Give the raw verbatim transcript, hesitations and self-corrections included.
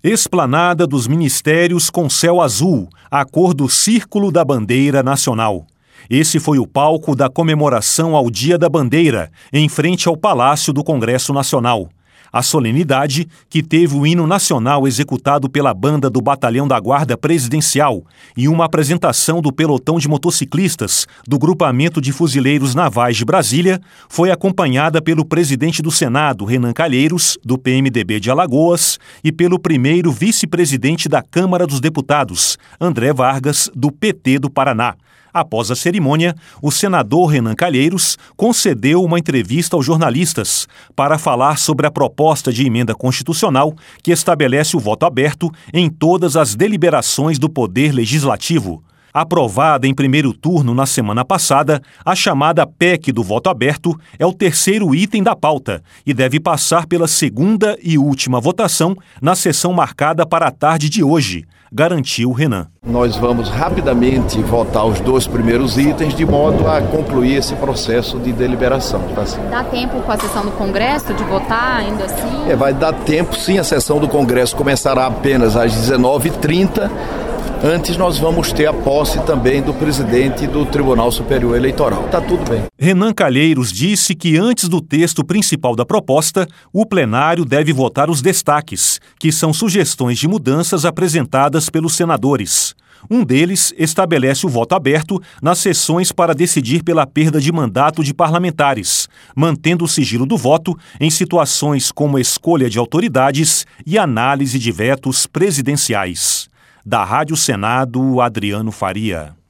Esplanada dos Ministérios com céu azul, a cor do círculo da bandeira nacional. Esse foi o palco da comemoração ao Dia da Bandeira, em frente ao Palácio do Congresso Nacional. A solenidade, que teve o hino nacional executado pela banda do Batalhão da Guarda Presidencial e uma apresentação do pelotão de motociclistas do Grupamento de Fuzileiros Navais de Brasília, foi acompanhada pelo presidente do Senado, Renan Calheiros, do P M D B de Alagoas, e pelo primeiro vice-presidente da Câmara dos Deputados, André Vargas, do P T do Paraná. Após a cerimônia, o senador Renan Calheiros concedeu uma entrevista aos jornalistas para falar sobre a proposta de emenda constitucional que estabelece o voto aberto em todas as deliberações do Poder Legislativo. Aprovada em primeiro turno na semana passada, a chamada P E C do voto aberto é o terceiro item da pauta e deve passar pela segunda e última votação na sessão marcada para a tarde de hoje, garantiu Renan. Nós vamos rapidamente votar os dois primeiros itens de modo a concluir esse processo de deliberação. Dá tempo com a sessão do Congresso de votar ainda assim? É, vai dar tempo, sim. A sessão do Congresso começará apenas às dezenove e trinta. Antes nós vamos ter a posse também do presidente do Tribunal Superior Eleitoral. Está tudo bem. Renan Calheiros disse que antes do texto principal da proposta, o plenário deve votar os destaques, que são sugestões de mudanças apresentadas pelos senadores. Um deles estabelece o voto aberto nas sessões para decidir pela perda de mandato de parlamentares, mantendo o sigilo do voto em situações como escolha de autoridades e análise de vetos presidenciais. Da Rádio Senado, Adriano Faria.